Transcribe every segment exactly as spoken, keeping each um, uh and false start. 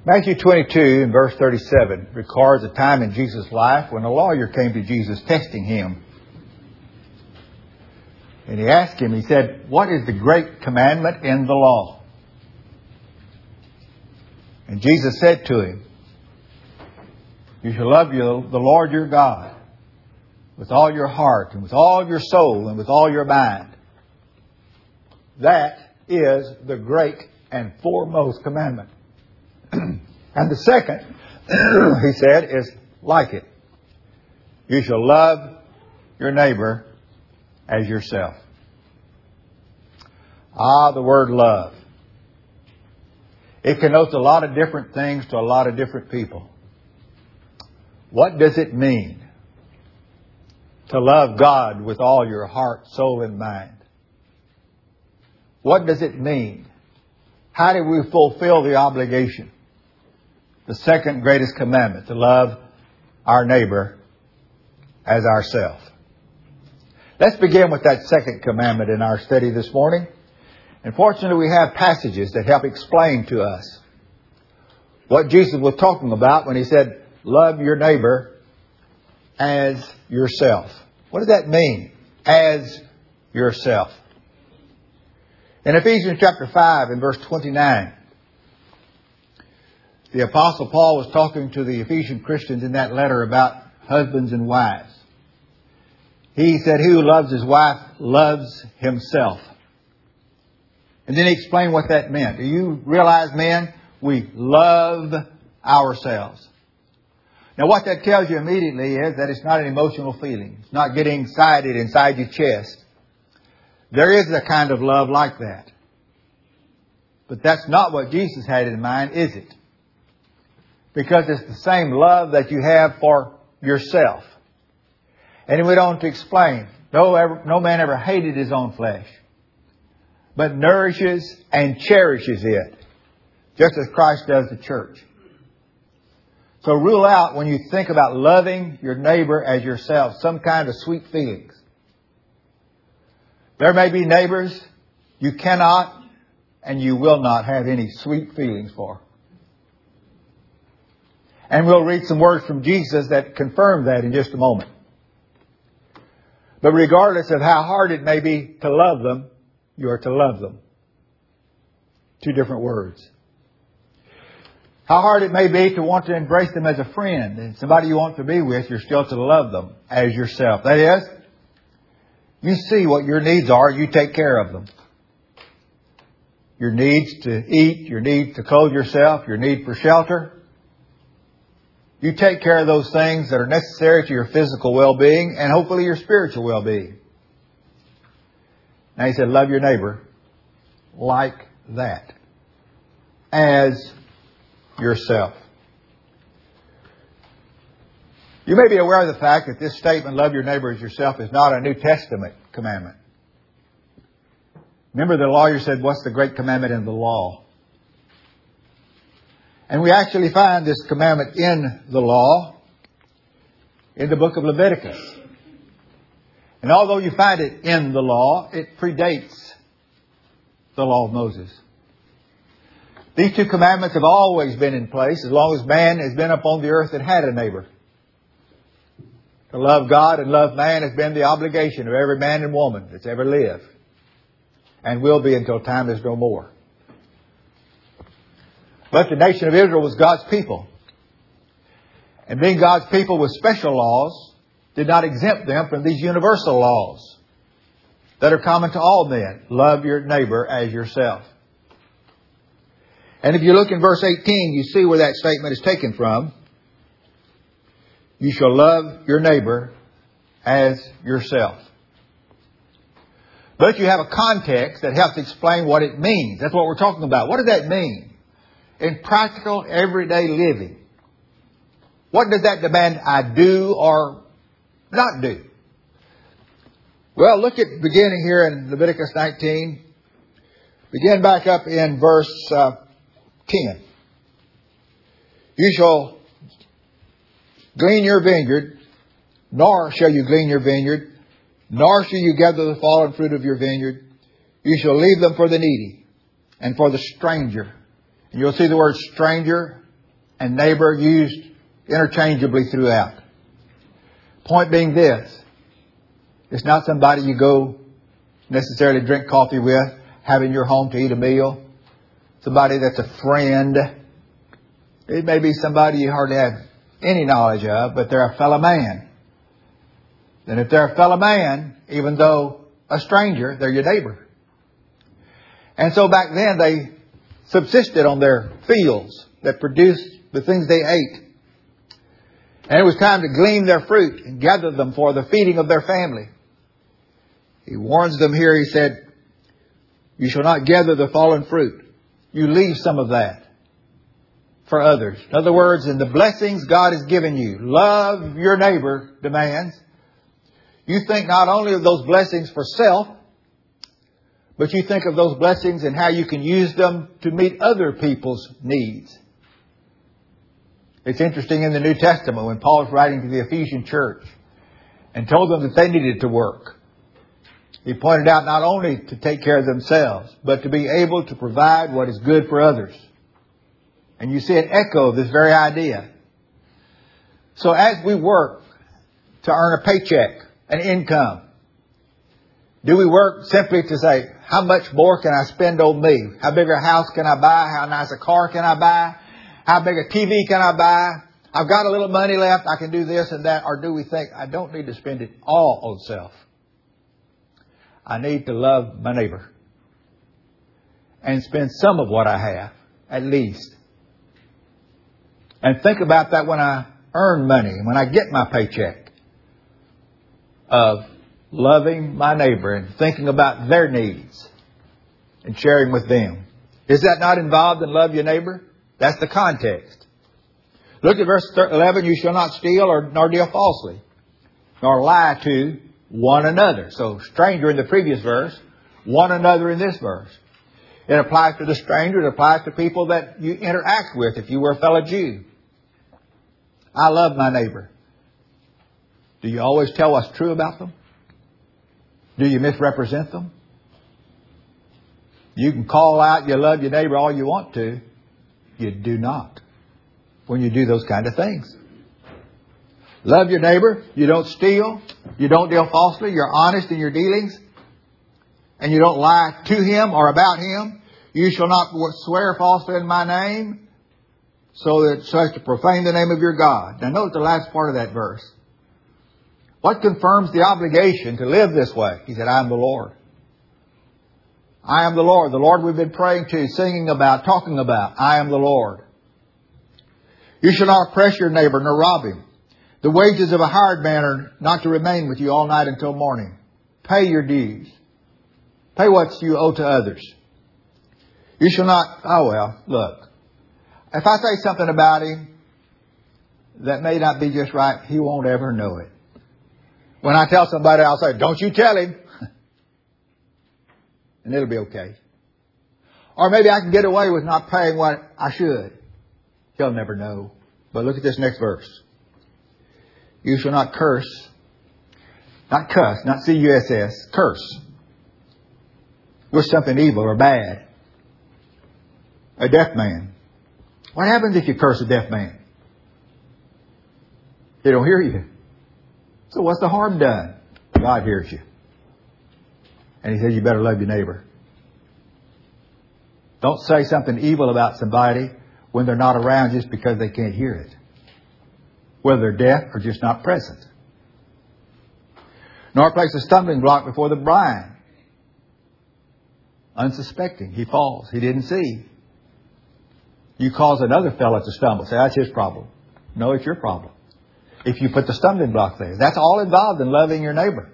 Matthew twenty-two and verse thirty-seven records a time in Jesus' life when a lawyer came to Jesus testing him. And he asked him, he said, "What is the great commandment in the law?" And Jesus said to him, "You shall love you, the Lord your God with all your heart and with all your soul and with all your mind. That is the great and foremost commandment. And the second," he said, "is like it. You shall love your neighbor as yourself." Ah, the word love. It connotes a lot of different things to a lot of different people. What does it mean to love God with all your heart, soul, and mind? What does it mean? How do we fulfill the obligation? The second greatest commandment, to love our neighbor as ourselves. Let's begin with that second commandment in our study this morning. And fortunately, we have passages that help explain to us what Jesus was talking about when He said, "Love your neighbor as yourself." What does that mean? As yourself. In Ephesians chapter five and verse twenty-nine, the Apostle Paul was talking to the Ephesian Christians in that letter about husbands and wives. He said, "He who loves his wife loves himself." And then he explained what that meant. Do you realize, men, we love ourselves? Now what that tells you immediately is that it's not an emotional feeling. It's not getting excited inside your chest. There is a kind of love like that. But that's not what Jesus had in mind, is it? Because it's the same love that you have for yourself. And he went on to explain, no, ever, no man ever hated his own flesh, but nourishes and cherishes it, just as Christ does the church. So rule out, when you think about loving your neighbor as yourself, some kind of sweet feelings. There may be neighbors you cannot and you will not have any sweet feelings for. And we'll read some words from Jesus that confirm that in just a moment. But regardless of how hard it may be to love them, you are to love them. Two different words. How hard it may be to want to embrace them as a friend and somebody you want to be with, you're still to love them as yourself. That is, you see what your needs are, you take care of them. Your needs to eat, your need to clothe yourself, your need for shelter. You take care of those things that are necessary to your physical well-being and hopefully your spiritual well-being. Now he said, love your neighbor like that. As yourself. You may be aware of the fact that this statement, love your neighbor as yourself, is not a New Testament commandment. Remember, the lawyer said, what's the great commandment in the law? And we actually find this commandment in the law in the book of Leviticus. And although you find it in the law, it predates the law of Moses. These two commandments have always been in place as long as man has been upon the earth and had a neighbor. To love God and love man has been the obligation of every man and woman that's ever lived. And will be until time is no more. But the nation of Israel was God's people. And being God's people with special laws did not exempt them from these universal laws that are common to all men. Love your neighbor as yourself. And if you look in verse eighteen, you see where that statement is taken from. You shall love your neighbor as yourself. But you have a context that helps explain what it means. That's what we're talking about. What does that mean in practical, everyday living? What does that demand I do or not do? Well, look at beginning here in Leviticus nineteen. Begin back up in verse uh, ten. You shall glean your vineyard, nor shall you glean your vineyard, nor shall you gather the fallen fruit of your vineyard. You shall leave them for the needy and for the stranger. And you'll see the word stranger and neighbor used interchangeably throughout. Point being this. It's not somebody you go necessarily drink coffee with, have in your home to eat a meal. Somebody that's a friend. It may be somebody you hardly have any knowledge of, but they're a fellow man. Then if they're a fellow man, even though a stranger, they're your neighbor. And so back then they subsisted on their fields that produced the things they ate. And it was time to glean their fruit and gather them for the feeding of their family. He warns them here, he said, you shall not gather the fallen fruit. You leave some of that for others. In other words, in the blessings God has given you, love your neighbor demands. You think not only of those blessings for self, but you think of those blessings and how you can use them to meet other people's needs. It's interesting in the New Testament when Paul was writing to the Ephesian church and told them that they needed to work. He pointed out not only to take care of themselves, but to be able to provide what is good for others. And you see an echo of this very idea. So as we work to earn a paycheck, an income, do we work simply to say, how much more can I spend on me? How big a house can I buy? How nice a car can I buy? How big a T V can I buy? I've got a little money left. I can do this and that. Or do we think, I don't need to spend it all on self. I need to love my neighbor. And spend some of what I have, at least. And think about that when I earn money, when I get my paycheck. Of loving my neighbor and thinking about their needs and sharing with them. Is that not involved in love your neighbor? That's the context. Look at verse eleven. You shall not steal or nor deal falsely, nor lie to one another. So stranger in the previous verse, one another in this verse. It applies to the stranger. It applies to people that you interact with if you were a fellow Jew. I love my neighbor. Do you always tell what's true about them? Do you misrepresent them? You can call out you love your neighbor all you want to. You do not when you do those kind of things. Love your neighbor. You don't steal. You don't deal falsely. You're honest in your dealings. And you don't lie to him or about him. You shall not swear falsely in my name, so that so as to profane the name of your God. Now note the last part of that verse. What confirms the obligation to live this way? He said, I am the Lord. I am the Lord. The Lord we've been praying to, singing about, talking about. I am the Lord. You shall not oppress your neighbor nor rob him. The wages of a hired man are not to remain with you all night until morning. Pay your dues. Pay what you owe to others. You shall not, oh well, look. If I say something about him that may not be just right, he won't ever know it. When I tell somebody, I'll say, don't you tell him. And it'll be okay. Or maybe I can get away with not paying what I should. He'll never know. But look at this next verse. You shall not curse. Not cuss, not C U S S. Curse. With something evil or bad. A deaf man. What happens if you curse a deaf man? He don't hear you. So what's the harm done? God hears you. And he says you better love your neighbor. Don't say something evil about somebody when they're not around just because they can't hear it. Whether they're deaf or just not present. Nor place a stumbling block before the blind. Unsuspecting. He falls. He didn't see. You cause another fellow to stumble. Say, that's his problem. No, it's your problem. If you put the stumbling block there. That's all involved in loving your neighbor.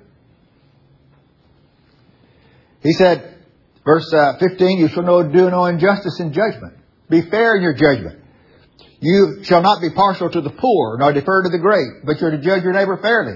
He said, verse uh, fifteen, you shall no, do no injustice in judgment. Be fair in your judgment. You shall not be partial to the poor, nor defer to the great, but you're to judge your neighbor fairly.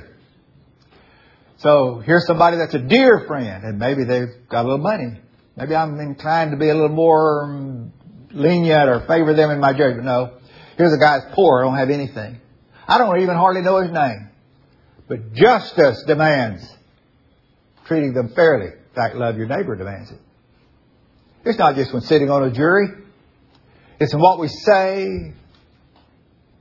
So here's somebody that's a dear friend, and maybe they've got a little money. Maybe I'm inclined to be a little more um, lenient or favor them in my judgment. No. Here's a guy that's poor, don't have anything. I don't even hardly know his name. But justice demands treating them fairly. In fact, love your neighbor demands it. It's not just when sitting on a jury. It's in what we say,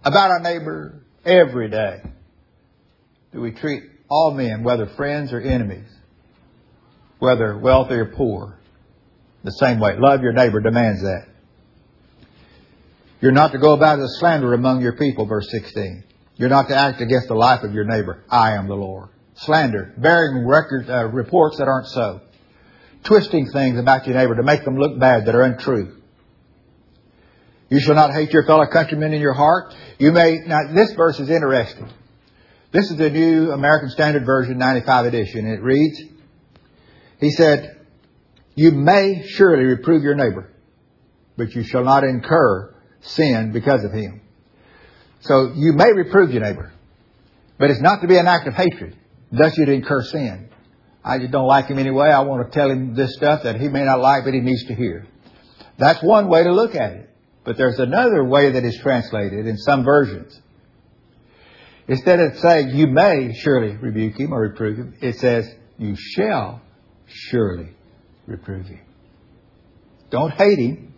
about our neighbor every day? Do we treat all men, whether friends or enemies, whether wealthy or poor, the same way? Love your neighbor demands that. You're not to go about as a slanderer among your people, verse sixteen. You're not to act against the life of your neighbor. I am the Lord. Slander, bearing record, uh, reports that aren't so. Twisting things about your neighbor to make them look bad that are untrue. You shall not hate your fellow countrymen in your heart. You may, now this verse is interesting. This is the New American Standard Version, ninety-five edition. And it reads, he said, you may surely reprove your neighbor, but you shall not incur sin because of him. So you may reprove your neighbor, but it's not to be an act of hatred, thus you'd incur sin. I just don't like him anyway. I want to tell him this stuff that he may not like, but he needs to hear. That's one way to look at it. But there's another way that is translated in some versions. Instead of saying you may surely rebuke him or reprove him, it says you shall surely reprove him. Don't hate him.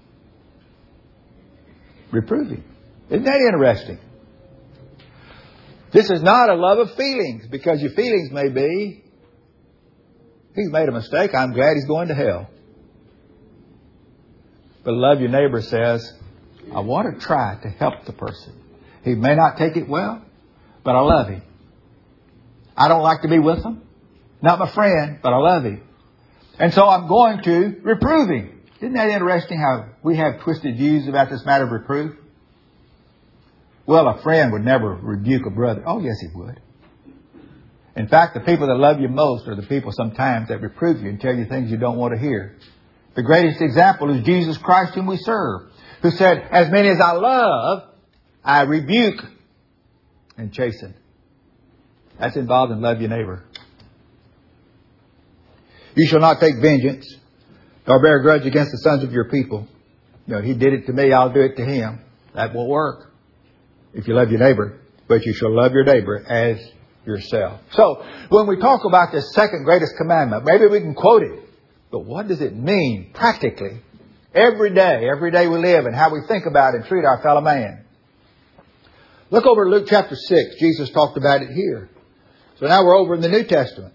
Reprove him. Isn't that interesting? This is not a love of feelings, because your feelings may be, he's made a mistake, I'm glad he's going to hell. But love your neighbor says, I want to try to help the person. He may not take it well, but I love him. I don't like to be with him. Not my friend, but I love him. And so I'm going to reprove him. Isn't that interesting how we have twisted views about this matter of reproof? Well, a friend would never rebuke a brother. Oh, yes, he would. In fact, the people that love you most are the people sometimes that reprove you and tell you things you don't want to hear. The greatest example is Jesus Christ, whom we serve, who said, as many as I love, I rebuke and chasten. That's involved in love your neighbor. You shall not take vengeance nor bear a grudge against the sons of your people. You know, he did it to me, I'll do it to him. That won't work if you love your neighbor. But you shall love your neighbor as yourself. So, when we talk about this second greatest commandment, maybe we can quote it. But what does it mean practically every day, every day we live, and how we think about and treat our fellow man? Look over Luke chapter six. Jesus talked about it here. So now we're over in the New Testament.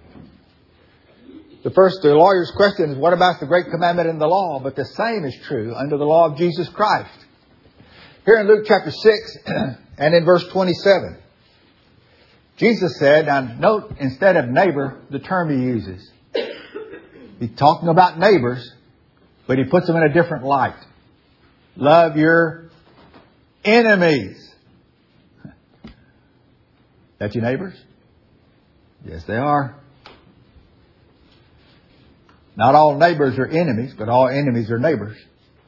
The first, the lawyer's question is, what about the great commandment in the law? But the same is true under the law of Jesus Christ. Here in Luke chapter six and in verse twenty-seven, Jesus said, now note, instead of neighbor, the term he uses. He's talking about neighbors, but he puts them in a different light. Love your enemies. That's your neighbors? Yes, they are. Not all neighbors are enemies, but all enemies are neighbors.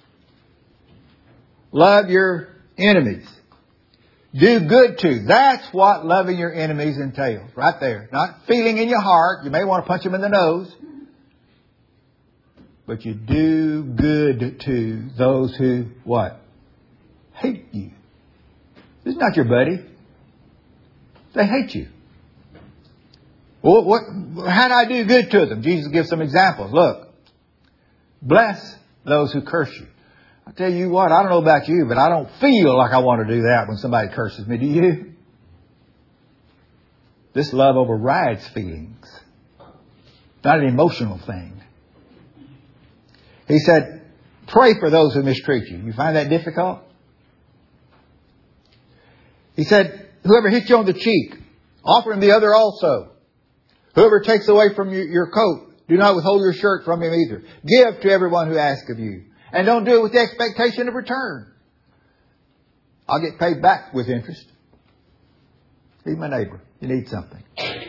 Love your enemies. Do good to. That's what loving your enemies entails. Right there. Not feeling in your heart. You may want to punch them in the nose. But you do good to those who, what? Hate you. This is not your buddy. They hate you. Well, what, how do I do good to them? Jesus gives some examples. Look. Bless those who curse you. I tell you what, I don't know about you, but I don't feel like I want to do that when somebody curses me. Do you? This love overrides feelings. It's not an emotional thing. He said, pray for those who mistreat you. You find that difficult? He said, whoever hits you on the cheek, offer him the other also. Whoever takes away from you your coat, do not withhold your shirt from him either. Give to everyone who asks of you. And don't do it with the expectation of return. I'll get paid back with interest. He's my neighbor. You need something.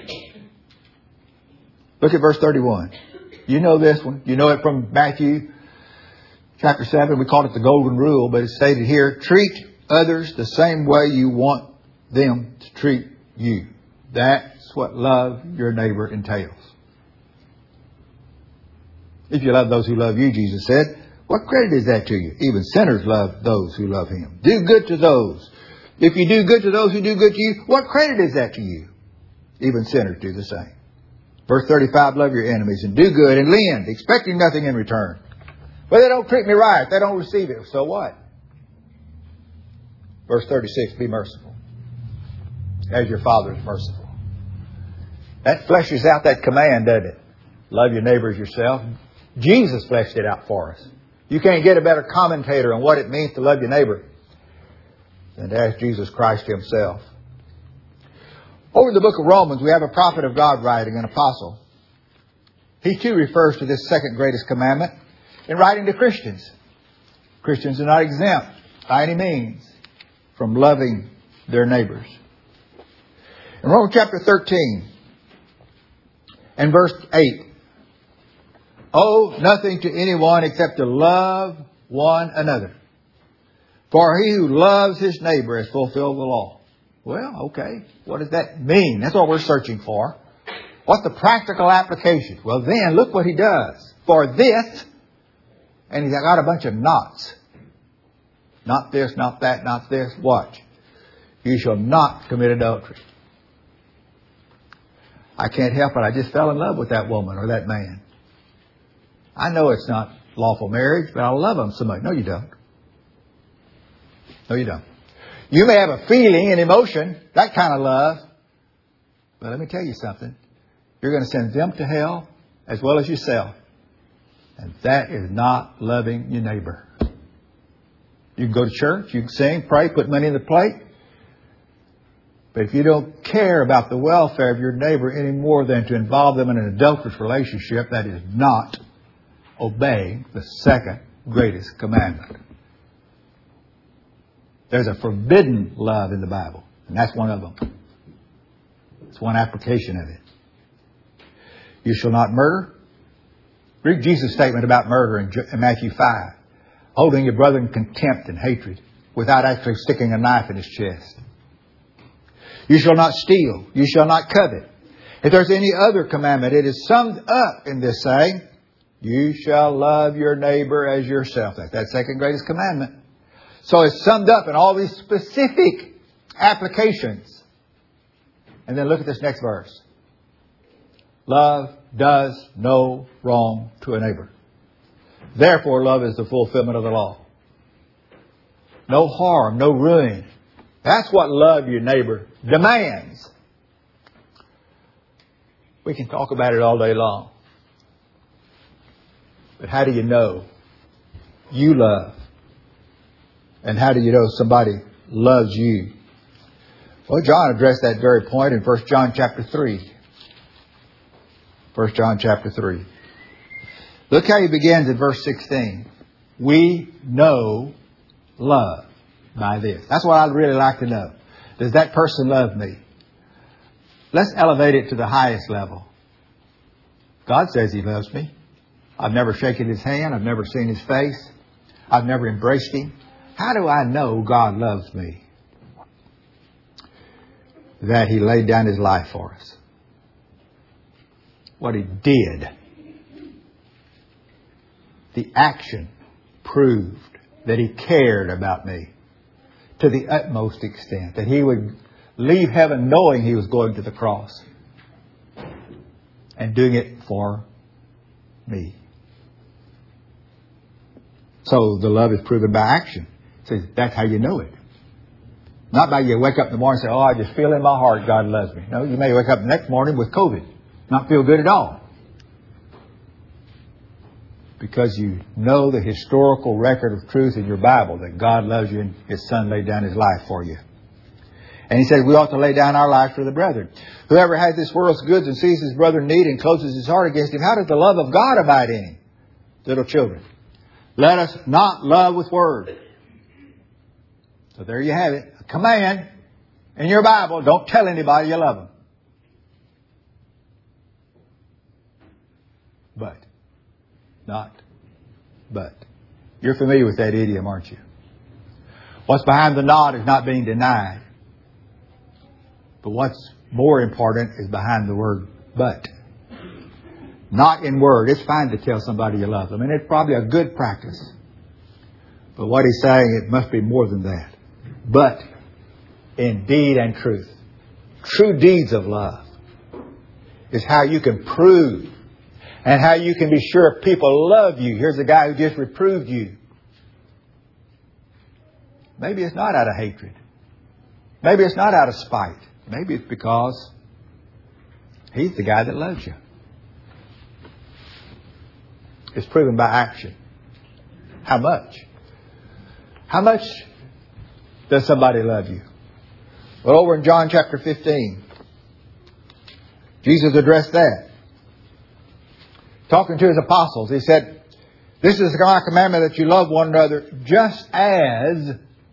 Look at verse thirty-one. You know this one. You know it from Matthew chapter seven. We called it the golden rule, but it's stated here. Treat others the same way you want them to treat you. That's what love your neighbor entails. If you love those who love you, Jesus said, what credit is that to you? Even sinners love those who love him. Do good to those. If you do good to those who do good to you, what credit is that to you? Even sinners do the same. Verse thirty-five, love your enemies and do good and lend, expecting nothing in return. But they don't treat me right. They don't receive it. So what? Verse thirty-six, be merciful, as your Father is merciful. That fleshes out that command, doesn't it? Love your neighbor as yourself. Jesus fleshed it out for us. You can't get a better commentator on what it means to love your neighbor than to ask Jesus Christ Himself. Over in the book of Romans, we have a prophet of God writing, an apostle. He too refers to this second greatest commandment in writing to Christians. Christians are not exempt by any means from loving their neighbors. In Romans chapter thirteen and verse eight, owe nothing to anyone except to love one another. For he who loves his neighbor has fulfilled the law. Well, okay. What does that mean? That's what we're searching for. What's the practical application? Well, then, look what he does. For this, and he's got a bunch of nots. Not this, not that, not this. Watch. You shall not commit adultery. I can't help it. I just fell in love with that woman or that man. I know it's not lawful marriage, but I love them so much. No, you don't. No, you don't. You may have a feeling and emotion, that kind of love. But let me tell you something. You're going to send them to hell as well as yourself. And that is not loving your neighbor. You can go to church, you can sing, pray, put money in the plate. But if you don't care about the welfare of your neighbor any more than to involve them in an adulterous relationship, that is not obeying the second greatest commandment. There's a forbidden love in the Bible, and that's one of them. It's one application of it. You shall not murder. Read Jesus' statement about murder in Matthew five. Holding your brother in contempt and hatred without actually sticking a knife in his chest. You shall not steal. You shall not covet. If there's any other commandment, it is summed up in this saying, you shall love your neighbor as yourself. That's that second greatest commandment. So it's summed up in all these specific applications. And then look at this next verse. Love does no wrong to a neighbor. Therefore, love is the fulfillment of the law. No harm, no ruin. That's what love your neighbor demands. We can talk about it all day long. But how do you know you love? And how do you know somebody loves you? Well, John addressed that very point in First John chapter three. First John chapter three. Look how he begins in verse sixteen. We know love by this. That's what I'd really like to know. Does that person love me? Let's elevate it to the highest level. God says He loves me. I've never shaken His hand. I've never seen His face. I've never embraced Him. How do I know God loves me? That He laid down His life for us. What He did. The action proved that He cared about me to the utmost extent. That He would leave heaven knowing He was going to the cross. And doing it for me. So the love is proven by action. So that's how you know it. Not by you wake up in the morning and say, oh, I just feel in my heart God loves me. No, you may wake up the next morning with COVID. Not feel good at all. Because you know the historical record of truth in your Bible that God loves you and His Son laid down His life for you. And He said we ought to lay down our life for the brethren. Whoever has this world's goods and sees his brother in need and closes his heart against him, how does the love of God abide in him? Little children, let us not love with words. So there you have it. A command in your Bible. Don't tell anybody you love them. But. Not. But. You're familiar with that idiom, aren't you? What's behind the not is not being denied. But what's more important is behind the word but. Not in word. It's fine to tell somebody you love them. And it's probably a good practice. But what he's saying, it must be more than that. But in deed and truth. True deeds of love is how you can prove and how you can be sure people love you. Here's a guy who just reproved you. maybe it's not out of hatred. Maybe it's not out of spite. Maybe it's because He's the guy that loves you. It's proven by action. How much? How much does somebody love you? Well, over in John chapter fifteen, Jesus addressed that. Talking to His apostles, He said, "This is my commandment, that you love one another just as,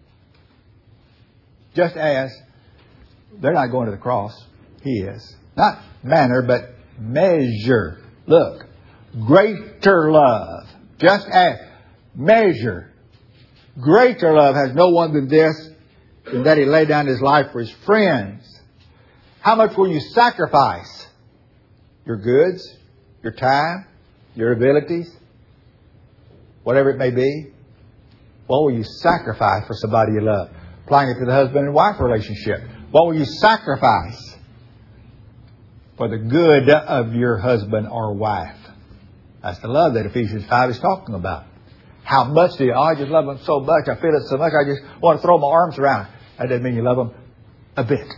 just as," they're not going to the cross. He is. Not manner, but measure. Look. Greater love. Just as. Measure. Greater love has no one than this, than that He laid down His life for His friends. How much will you sacrifice? Your goods, your time, your abilities, whatever it may be. What will you sacrifice for somebody you love? Applying it to the husband and wife relationship. What will you sacrifice for the good of your husband or wife? That's the love that Ephesians five is talking about. How much do you? Oh, I just love them so much. I feel it so much. I just want to throw my arms around. That doesn't mean you love them a bit.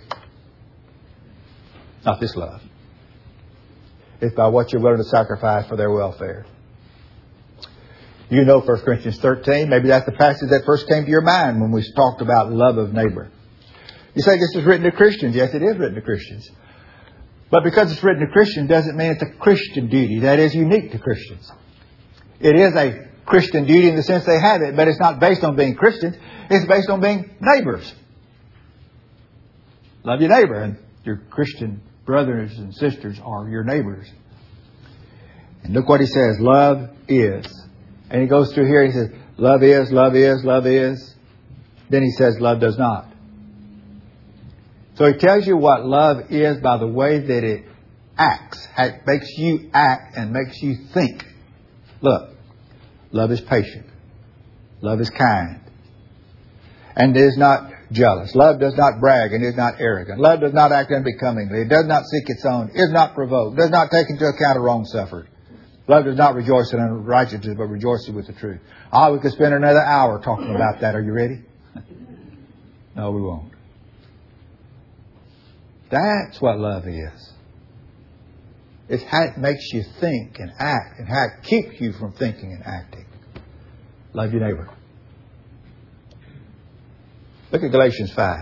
Not this love. It's by what you're willing to sacrifice for their welfare. You know First Corinthians thirteen. Maybe that's the passage that first came to your mind when we talked about love of neighbor. You say this is written to Christians. Yes, it is written to Christians. But because it's written to Christians doesn't mean it's a Christian duty. That is unique to Christians. It is a Christian duty in the sense they have it, but it's not based on being Christians. It's based on being neighbors. Love your neighbor, and your Christian brothers and sisters are your neighbors. And look what he says, love is. And he goes through here, he says, love is, love is, love is. Then he says, love does not. So he tells you what love is by the way that it acts. How it makes you act and makes you think. Look, love is patient. Love is kind. And is not jealous. Love does not brag and is not arrogant. Love does not act unbecomingly. It does not seek its own. Is not provoked. Does not take into account a wrong suffered. Love does not rejoice in unrighteousness, but rejoices with the truth. Ah, we could spend another hour talking about that. Are you ready? No, we won't. That's what love is. It's how it makes you think and act, and how it keeps you from thinking and acting. Love your neighbor. Look at Galatians five.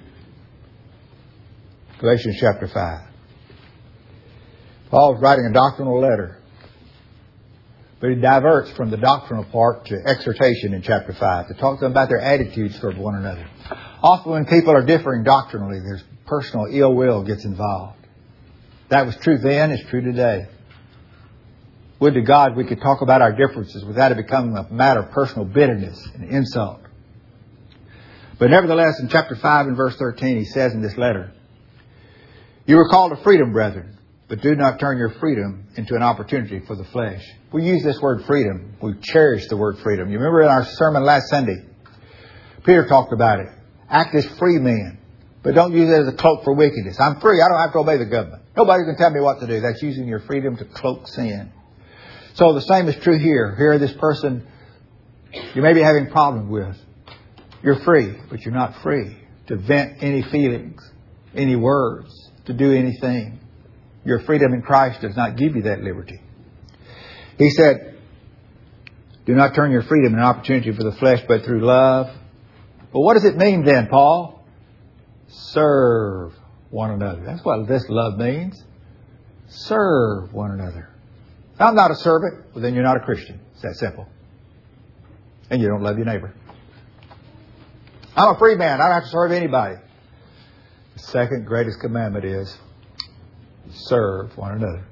Galatians chapter five. Paul's writing a doctrinal letter. But he diverts from the doctrinal part to exhortation in chapter five to talk to them about their attitudes toward one another. Often when people are differing doctrinally, there's personal ill will gets involved. That was true then, it's true today. Would to God we could talk about our differences without it becoming a matter of personal bitterness and insult. But nevertheless, in chapter five and verse thirteen, he says in this letter, you were called to freedom, brethren, but do not turn your freedom into an opportunity for the flesh. We use this word freedom. We cherish the word freedom. You remember in our sermon last Sunday, Peter talked about it. Act as free men, but don't use it as a cloak for wickedness. I'm free. I don't have to obey the government. Nobody can tell me what to do. That's using your freedom to cloak sin. So the same is true here. Here, this person you may be having problems with. You're free, but you're not free to vent any feelings, any words, to do anything. Your freedom in Christ does not give you that liberty. He said, do not turn your freedom into an opportunity for the flesh, but through love. But what does it mean then, Paul? Serve one another. That's what this love means. Serve one another. I'm not a servant. Well, then you're not a Christian. It's that simple. And you don't love your neighbor. I'm a free man. I don't have to serve anybody. The second greatest commandment is serve one another.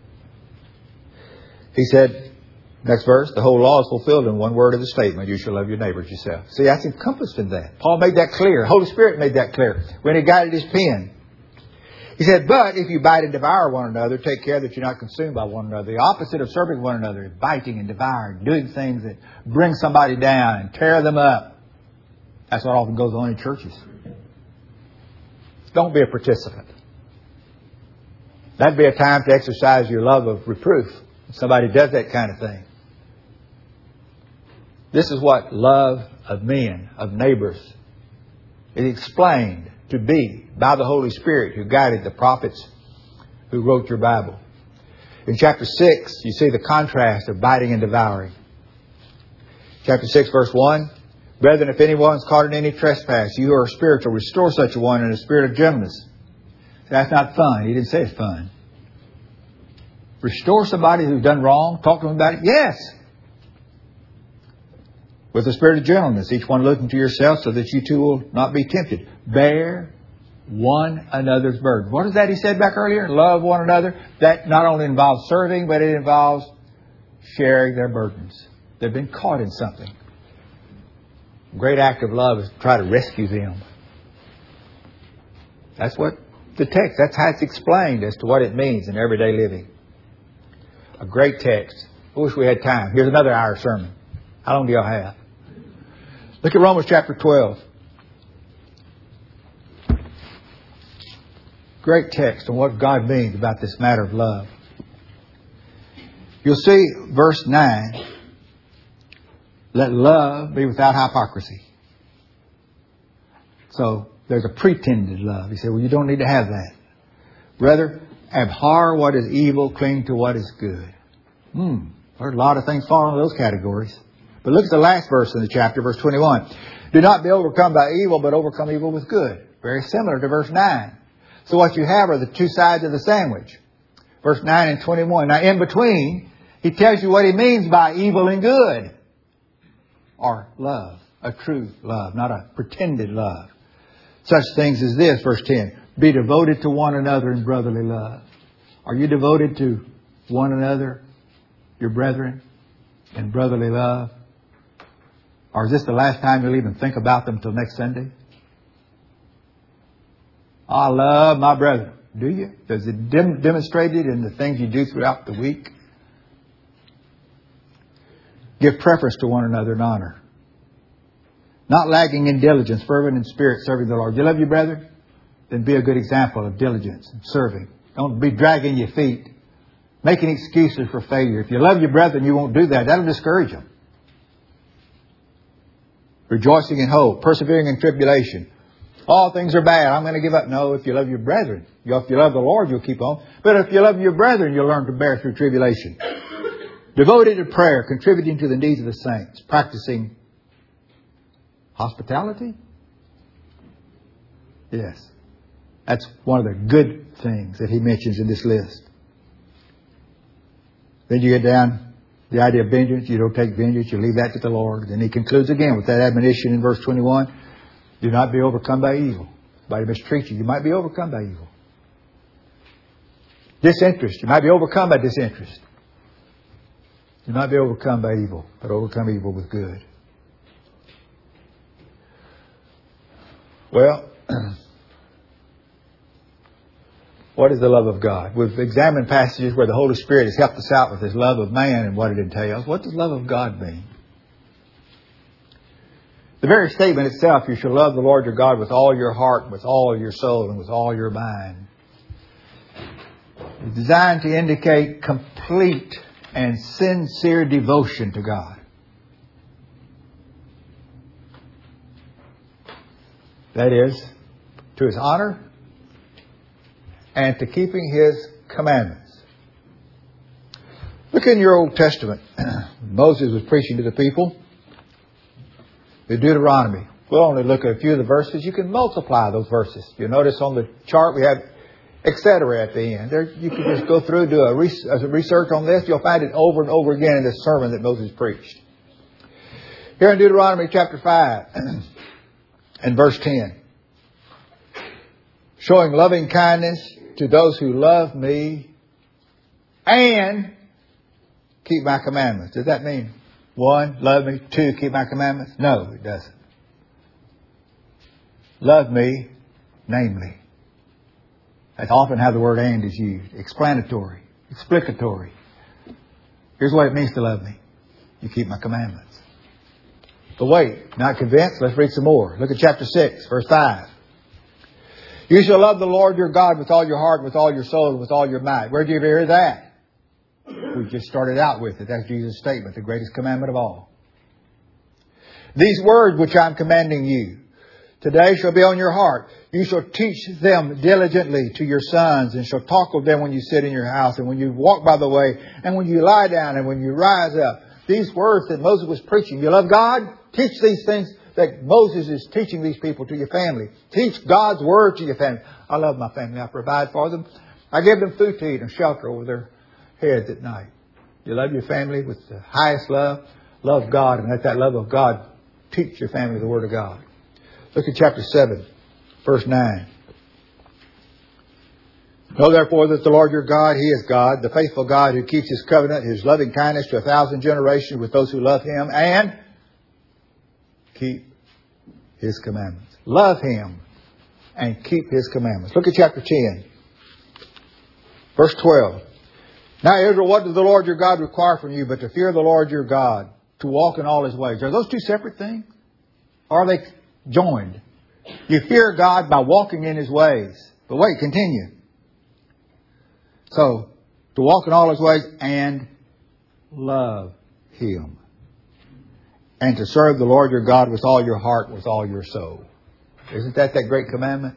He said, next verse, the whole law is fulfilled in one word of the statement, you shall love your neighbor as yourself. See, that's encompassed in that. Paul made that clear. The Holy Spirit made that clear when he guided his pen. He said, but if you bite and devour one another, take care that you're not consumed by one another. The opposite of serving one another is biting and devouring, doing things that bring somebody down and tear them up. That's what often goes on in churches. Don't be a participant. That'd be a time to exercise your love of reproof. If somebody does that kind of thing. This is what love of men, of neighbors, is explained to be by the Holy Spirit who guided the prophets who wrote your Bible. In chapter six, you see the contrast of biting and devouring. Chapter six, verse one, Brethren, if anyone is caught in any trespass, you who are spiritual, restore such a one in a spirit of gentleness. That's not fun. He didn't say it's fun. Restore somebody who's done wrong. Talk to them about it. Yes. With a spirit of gentleness, each one looking to yourself so that you too will not be tempted. Bear one another's burden. What is that he said back earlier? Love one another. That not only involves serving, but it involves sharing their burdens. They've been caught in something. A great act of love is to try to rescue them. That's what the text, that's how it's explained as to what it means in everyday living. A great text. I wish we had time. Here's another hour sermon. How long do y'all have? Look at Romans chapter twelve. Great text on what God means about this matter of love. You'll see verse nine. Let love be without hypocrisy. So there's a pretended love. He said, well, you don't need to have that. Rather, abhor what is evil, cling to what is good. Hmm. There's a lot of things fall into those categories. But look at the last verse in the chapter, verse twenty-one. Do not be overcome by evil, but overcome evil with good. Very similar to verse nine. So what you have are the two sides of the sandwich. Verse nine and twenty-one. Now in between, he tells you what he means by evil and good. Or love. A true love, not a pretended love. Such things as this, verse ten. Be devoted to one another in brotherly love. Are you devoted to one another, your brethren, in brotherly love? Or is this the last time you'll even think about them till next Sunday? I love my brethren. Do you? Does it dem- demonstrate it in the things you do throughout the week? Give preference to one another in honor. Not lagging in diligence, fervent in spirit, serving the Lord. You love your brethren? Then be a good example of diligence and serving. Don't be dragging your feet, making excuses for failure. If you love your brethren, you won't do that. That'll discourage them. Rejoicing in hope, persevering in tribulation. All things are bad. I'm going to give up. No, if you love your brethren. If you love the Lord, you'll keep on. But if you love your brethren, you'll learn to bear through tribulation. Devoted to prayer, contributing to the needs of the saints. Practicing hospitality? Yes. That's one of the good things that he mentions in this list. Then you get down the idea of vengeance. You don't take vengeance. You leave that to the Lord. Then he concludes again with that admonition in verse twenty-one. Do not be overcome by evil. By mistreat you. You might be overcome by evil. Disinterest. You might be overcome by disinterest. Do not be overcome by evil, but overcome evil with good. Well, what is the love of God? We've examined passages where the Holy Spirit has helped us out with His love of man and what it entails. What does love of God mean? The very statement itself, you shall love the Lord your God with all your heart, with all your soul, and with all your mind, is designed to indicate complete and sincere devotion to God. That is, to His honor and to keeping His commandments. Look in your Old Testament. Moses was preaching to the people. The Deuteronomy. We'll only look at a few of the verses. You can multiply those verses. You'll notice on the chart we have et cetera at the end. There, you can just go through, do a, res- a research on this. You'll find it over and over again in this sermon that Moses preached. Here in Deuteronomy chapter five and verse ten. Showing loving kindness to those who love me and keep my commandments. Does that mean one, love me, two, keep my commandments? No, it doesn't. Love me, namely. That's often how the word and is used. Explanatory, explicatory. Here's what it means to love me. You keep my commandments. But wait, not convinced? Let's read some more. Look at chapter six, verse five. You shall love the Lord your God with all your heart, with all your soul, and with all your might. Where did you ever hear that? We just started out with it. That's Jesus' statement, the greatest commandment of all. These words which I am commanding you today shall be on your heart. You shall teach them diligently to your sons, and shall talk of them when you sit in your house, and when you walk by the way, and when you lie down, and when you rise up. These words that Moses was preaching. You love God? Teach these things that Moses is teaching these people to your family. Teach God's word to your family. I love my family. I provide for them. I give them food to eat and shelter over their heads at night. You love your family with the highest love. Love God, and let that love of God teach your family the Word of God. Look at chapter seven, verse nine. Know therefore that the Lord your God, He is God, the faithful God who keeps His covenant, His loving kindness to a thousand generations with those who love Him and keep His commandments. Love Him and keep His commandments. Look at chapter ten, verse twelve. Now Israel, what does the Lord your God require from you but to fear the Lord your God, to walk in all His ways? Are those two separate things? Or are they joined? You fear God by walking in His ways. But wait, continue. So, to walk in all His ways and love Him. And to serve the Lord your God with all your heart, with all your soul. Isn't that that great commandment?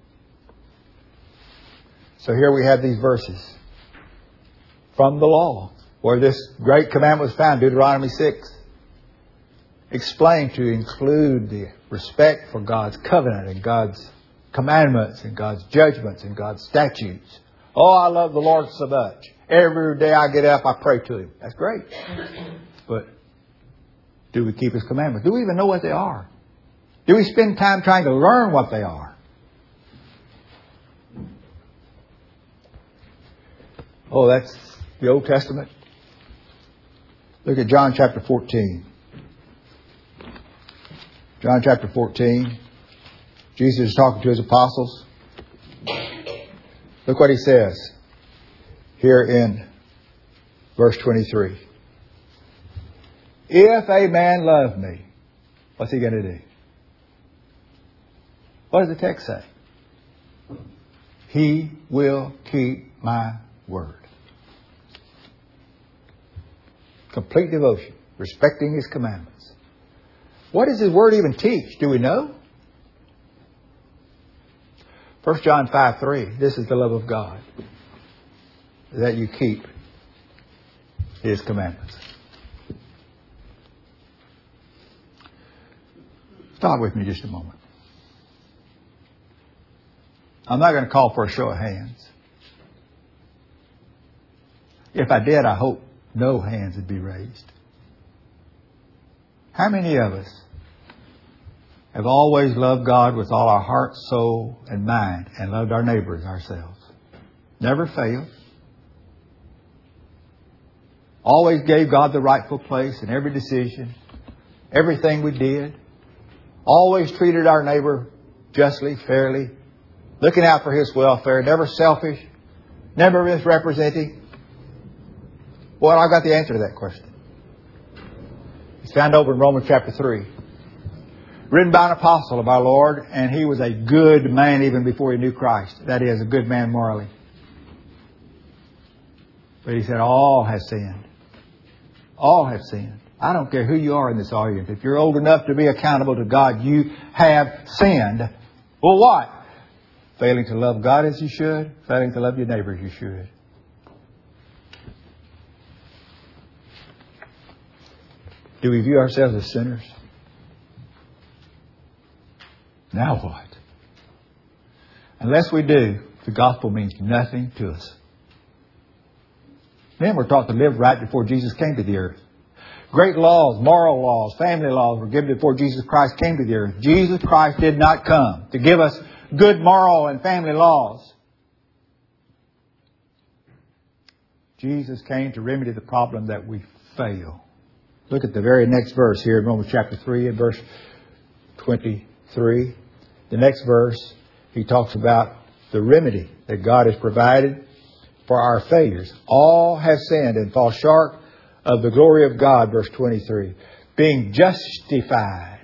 So here we have these verses from the law, where this great commandment was found, Deuteronomy six. Explained to include the respect for God's covenant and God's commandments and God's judgments and God's statutes. Oh, I love the Lord so much. Every day I get up, I pray to Him. That's great. But do we keep His commandments? Do we even know what they are? Do we spend time trying to learn what they are? Oh, that's the Old Testament. Look at John chapter fourteen. John chapter fourteen. Jesus is talking to His apostles. Look what He says here in verse twenty-three. If a man love me, what's he going to do? What does the text say? He will keep my word. Complete devotion, respecting His commandments. What does His word even teach? Do we know? First John five three. This is the love of God, that you keep His commandments. Stop with me just a moment. I'm not going to call for a show of hands. If I did, I hope no hands would be raised. How many of us have always loved God with all our heart, soul, and mind, and loved our neighbors ourselves? Never failed. Always gave God the rightful place in every decision, everything we did. Always treated our neighbor justly, fairly, looking out for his welfare, never selfish, never misrepresenting. Well, I got the answer to that question. It's found over in Romans chapter three. Written by an apostle of our Lord, and he was a good man even before he knew Christ. That is, a good man morally. But he said, all have sinned. All have sinned. I don't care who you are in this audience. If you're old enough to be accountable to God, you have sinned. Well, what? Failing to love God as you should. Failing to love your neighbor as you should. Do we view ourselves as sinners? Now what? Unless we do, the gospel means nothing to us. Men were taught to live right before Jesus came to the earth. Great laws, moral laws, family laws were given before Jesus Christ came to the earth. Jesus Christ did not come to give us good moral and family laws. Jesus came to remedy the problem that we fail. Look at the very next verse here in Romans chapter three and verse twenty-three. The next verse, he talks about the remedy that God has provided for our failures. All have sinned and fall short of the glory of God, verse twenty-three. Being justified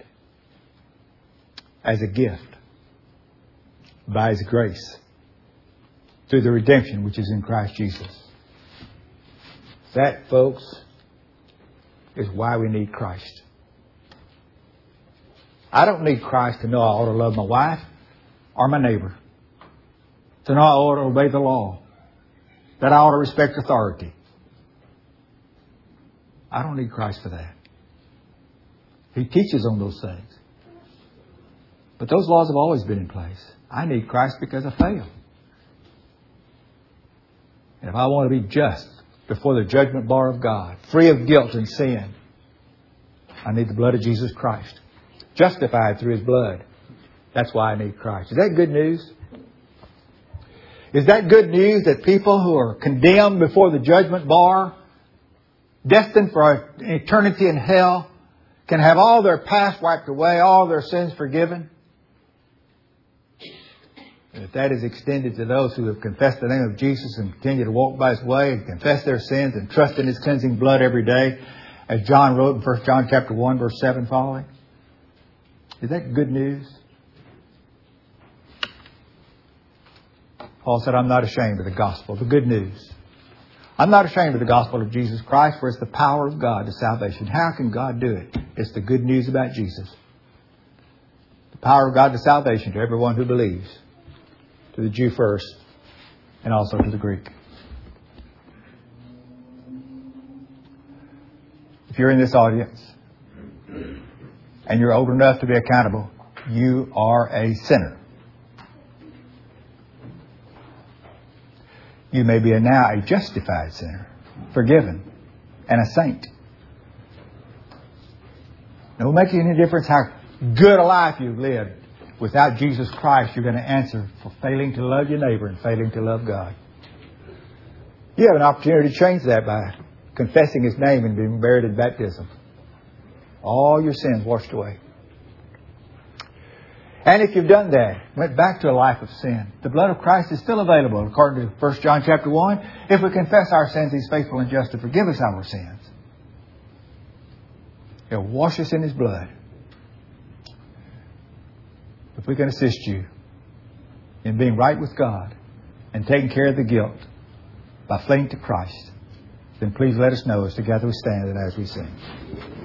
as a gift by His grace through the redemption which is in Christ Jesus. That, folks, is why we need Christ. I don't need Christ to know I ought to love my wife or my neighbor. To know I ought to obey the law. That I ought to respect authority. I don't need Christ for that. He teaches on those things. But those laws have always been in place. I need Christ because I fail. And if I want to be just before the judgment bar of God, free of guilt and sin, I need the blood of Jesus Christ. Justified through His blood. That's why I need Christ. Is that good news? Is that good news that people who are condemned before the judgment bar, destined for eternity in hell, can have all their past wiped away, all their sins forgiven? And if that is extended to those who have confessed the name of Jesus and continue to walk by His way and confess their sins and trust in His cleansing blood every day, as John wrote in First John chapter one, verse seven following, is that good news? Paul said, I'm not ashamed of the gospel, the good news. I'm not ashamed of the gospel of Jesus Christ, for it's the power of God to salvation. How can God do it? It's the good news about Jesus. The power of God to salvation to everyone who believes. To the Jew first, and also to the Greek. If you're in this audience, and you're old enough to be accountable, you are a sinner. You may be a now a justified sinner, forgiven, and a saint. It won't make any difference how good a life you've lived. Without Jesus Christ, you're going to answer for failing to love your neighbor and failing to love God. You have an opportunity to change that by confessing His name and being buried in baptism. All your sins washed away. And if you've done that, went back to a life of sin, the blood of Christ is still available. According to First John chapter one, if we confess our sins, He's faithful and just to forgive us our sins. He'll wash us in His blood. If we can assist you in being right with God and taking care of the guilt by fleeing to Christ, then please let us know as together we stand and as we sing.